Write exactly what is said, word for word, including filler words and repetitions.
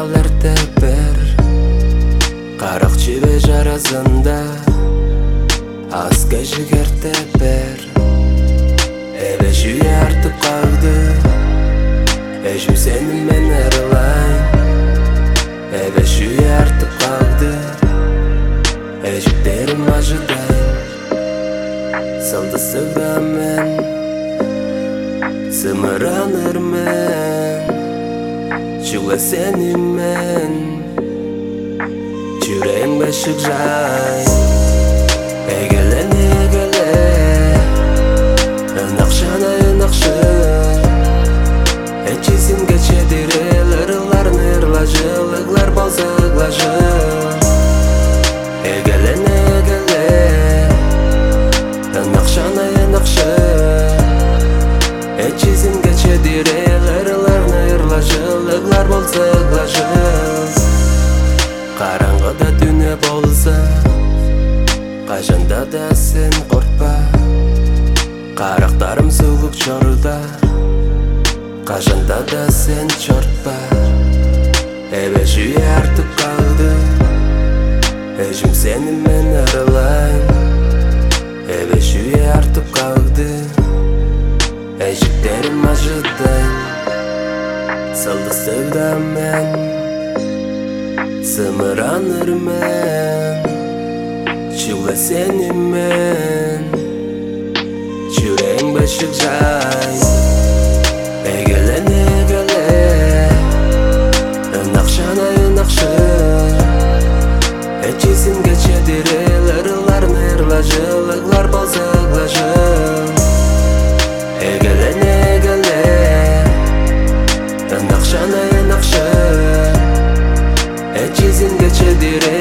Ошолар тепер Карак чебе жарасында Аска жигер тепер Эбе жүйе артып калды Эжим сени мен арылайм Эбе жүйе артып калды Эжиктерим ажыдайм Салды сыгда мен Сымыраныр мен Чула сени мен Жүрегим бешик жай Эгеле негеле Нақшана нақшы Эчизимге чедирел Ырылар нырла жылыглар болса глажы Эгеле негеле Нақшана нақшы Эчизимге чедирел Ырылар нырла жылыглар болса глажы Караңгыда дүнө болса Кайжанда да сен коркпа Карактарым сулук чорда Кайжанда да сен чортпа Эбе жүйе артып калды Эжим сени мен арылайм Эбе жүйе артып калды Эжиктерим ажыдайм Салды сыгда мен Сымыраныр мен Чула сени мен Жүрегим бешик жай Эгеле негеле Нақшана нақшы Эчизимге чедирел Ырылар нырла жылыглар болса глажы Эгеле негеле Нақшана нақшы Эчизимге чедирел